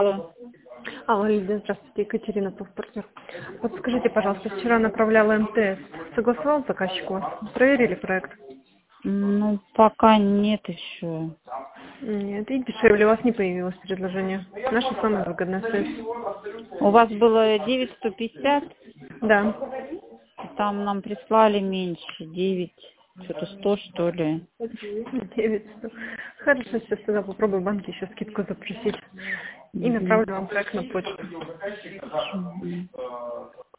Алло. Алло, Лидия, здравствуйте, Екатерина, партнер. Вот скажите, пожалуйста, вчера направляла МТС. Согласовал заказчик у вас? Проверили проект? Ну, пока нет еще. Нет, и дешевле у вас не появилось предложение. Наша самая выгодная связь. У вас было 9150, Да. там нам прислали меньше, 9, что-то 100, что ли. 900. Хорошо, сейчас тогда попробую в банке еще скидку запросить. И Мгм. направлю вам проект на почту. Мгм.